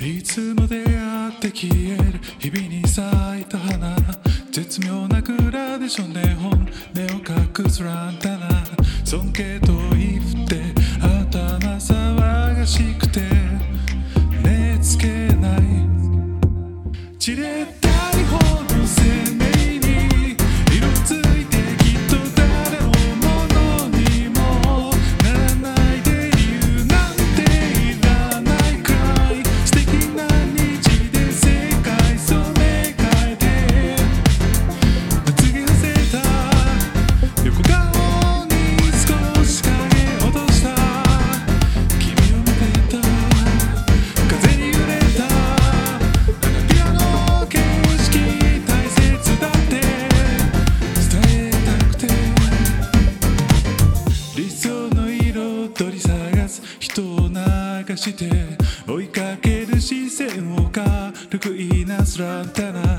いつも出会って消える日々に咲いた花、絶妙なグラデーションで本音を隠すランタナ、尊敬と言って頭騒がしくて寝つけない、散れたい方の生命に色づいてきっと誰のものにもならないで理由なんていらないくらい素敵な日で世界染め替えてまつげをせた横顔に少し影落とした君を見てた風に揺れた花びらの景色大切だって伝えたくて理想の彩り探す人を流して追いかける視線を軽くいなすランタナ、